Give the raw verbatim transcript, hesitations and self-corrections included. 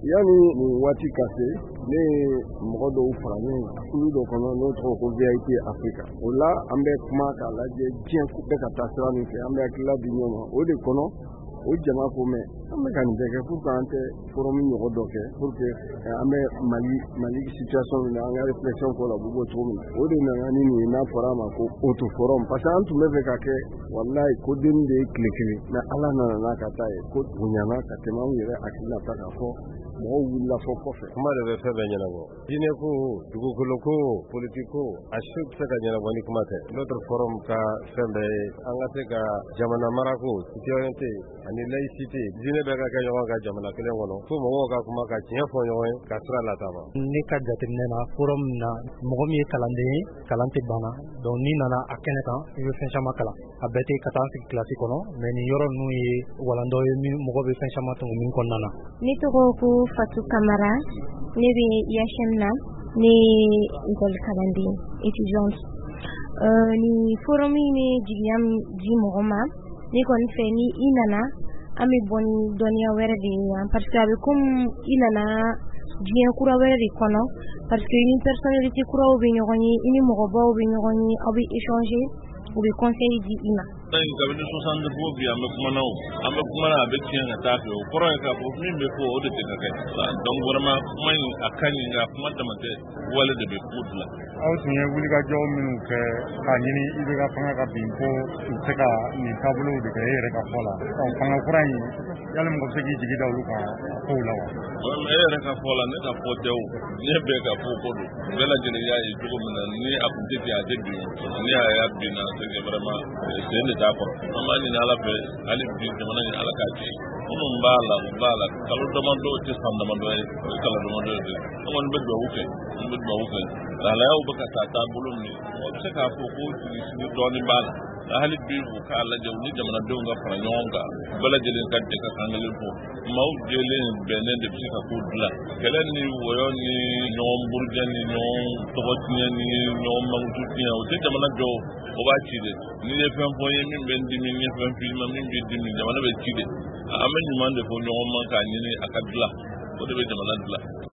yani nin waati ka se ne mɔgɔ dɔw fara ɲɔgɔn kan kulu dɔ kɔnɔ n'o tɔgɔ ko V I P Africa o la an bɛ kuma k'a lajɛ diɲɛ bɛɛ ka taa sira min fɛ an bɛ hakilila di ɲɔgɔn ma o de kɔnɔ o jama ko mɛ an bɛ ka nin bɛɛ kɛ pour que an tɛ forum ɲɔgɔn dɔ kɛ pour que an bɛ Mali Mali situation min na an ka réflexion k'o la bɛ bɔ cogo min na o de nana ni nin ye n'a fɔra a ma ko auto forum parce que an tun bɛ fɛ ka kɛ wallahi ko den de ye tile kelen mais Ala nana n'a ka taa ye ko bonyana ka tɛmɛ anw yɛrɛ hakilila ta k'a fɔ mɔgɔw wulila fɔ kɔfɛ kuma de bɛ fɛn bɛɛ ɲɛnabɔ diinɛ ko dugukolo ko politique ko a si tɛ se ka ɲɛnabɔ ni kuma tɛ notre forum ka fɛn bɛɛ ye an ka se ka jamana mara ko citoyenneté ani laïcité diinɛ bɛɛ ka kɛ ɲɔgɔn ka jamana kelen kɔnɔ fo mɔgɔw ka kuma ka tiɲɛ fɔ ɲɔgɔn ye ka sira lataa ne ka jateminɛ na forum na mɔgɔ min ye kalanden ye kalan tɛ banna donc ni nana a kɛnɛ kan i bɛ fɛn caman kalan a bɛɛ tɛ ka taa sigi kilasi kɔnɔ mais nin yɔrɔ ninnu ye walandaw ye min mɔgɔ bɛ fɛn caman tɔngu min kɔnɔna na. Ne tɔgɔ ko Fatou Kamara ne bɛ I H M na ne école kalanden étudiante euh, ni forum ni jigiya di mɔgɔ ma ne kɔni fɛ ni i nana an bɛ bɔ ni dɔnniya wɛrɛ de ye parce que a bɛ comme i nana diɲɛ kura wɛrɛ de kɔnɔ parce que ni personnalité kuraw bɛ ɲɔgɔn ye i ni mɔgɔbaw bɛ ɲɔgɔn ye aw bɛ échanger u bɛ conseil di i ma. Tayin kabini soixante fo bi an bɛ kumana o an bɛ kumana a bɛ tiɲɛ ka taa fɛ o kɔrɔ ye k'a fɔ min bɛ fɔ o de tɛ ka kɛ donc vraiment kuma in a ka ɲi nka kuma dama tɛ wale de bɛ ko dilan. Aw tun ye wulikajɔ minnu kɛ k'a ɲini I B K fanga ka bin ko u tɛ ka nin taabolow de kɛ e yɛrɛ ka fɔ la fanga kura in yali mɔgɔ bɛ se k'i jigi da olu kan kow la wa. E yɛrɛ ka fɔ la ne ka fɔ tɛ o ne bɛɛ ka fɔ ko don bɛɛ lajɛlen y'a ye cogo min na ni a kun tɛ ten a tɛ bin ni a y'a bin na c'est que vraiment sen de t'a kɔrɔ an b'a ɲini Ala fɛ hali bi jamana in Ala k'a tiɲɛ minnu b'a la u b'a la kalo damadɔ tɛ san damadɔ ye o ye kalo damadɔ ye an kɔni bɛ dugawu kɛ an bɛ dugawu kɛ lahalayaw bɛ ka taa taabolo min o bɛ se k'a fɔ ko sigi sigi dɔɔnin b'a la hali bi u k'a lajɛ u ni jamanadenw ka fara ɲɔgɔn kan bɛɛ lajɛlen ka jɛ ka kan kelen fɔ maaw jɛlen bɛnnen de bɛ se ka ko dilan kɛlɛ ni wɔyɔ ni ɲɔgɔn burujɛ ni ɲɔgɔn tɔgɔ tiɲɛ ni ɲɔgɔn mankutu tiɲɛ o tɛ jamana jɔ o b'a ci de ni ye fɛn fɔ n ye min bɛ n dimi n ye fɛn filima min b'i dimi jamana bɛ ci de an bɛ ɲuman de fɔ ɲɔgɔn ma k'a ɲini a ka dilan o de bɛ jamana dilan.